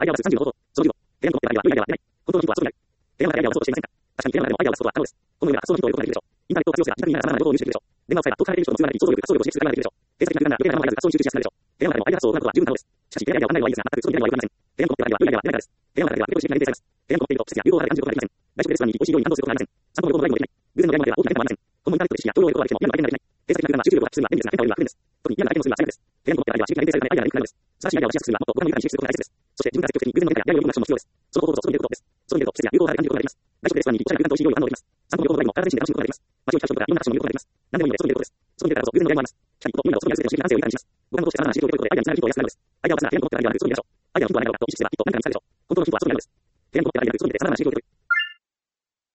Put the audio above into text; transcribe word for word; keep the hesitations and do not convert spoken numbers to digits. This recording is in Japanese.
アイデアはさんじゅうの方法。そのじゅうご、提案の目的は良いアイデアは出ない。本当のヒントはそこにある。提案はアイデアを想像していませんか。確かに提案でもアイデアを出すことは可能です。このような発想のヒントを得ることができるでしょう。インターネットを活用すれば自宅にある様々な情報を入手できるでしょう。電話を使えば遠く離れている人の通話なり想像力、発想力を刺激することができるでしょう。定石的な時間が余計な時間を入らず発想に集中しやすくなるでしょう。提案でもアイデア発想を行うことは十分可能です。しかし、提案アイデアを考えるはいいですが、全くその未来は良くありません。提案と目的は良いアイデアは良いアイデアです。提案の中では結構刺激が限定されます。提案と目的と質や有効がある感じることができません。外食レストランに行き、美味しい料理に感動することがありません。散歩の旅行のライブもできない。偶然の出会いもでは大きな変化はありません。今後インターネットで知識や情報を得ることができても嫌な相手ができない。定石的な時間が集中力を発揮するのは便利ですが、変化を生むのは不便です。特に嫌な相手のするのは最悪です。提案と目的はアイデアは刺激が限定されるためアイデアが良くなるのです。素晴らしいアイデアをしやすくするにはもっと他の豊かに刺激することが大切です。そして自分から積極的に偶然の変化や出会いを生むアクションも必要です。その方法と外に出ることです。外に出ると質や有効がある感じることができます。外食レストランに行き、おしゃれな空間と美味しい料理を堪能できます。散歩の旅行のライブも体自身で楽しむことができます。街を行くファッションとかいろんなアクションを見ることができます。何でもいいので外に出ることです。外に出たからこそ偶然の出会いもあります。しかし、一歩、今の外にある全ての刺激が男性を豊かにします。五感を通して様々な刺激を受けることでアイデアにつながるヒントを安くなるのです。アイデアを出すなら提案の目的があるのでそういうでしょう。アイデアのヒントは何だろうかと意識すれば、きっと何かにつながるでしょう。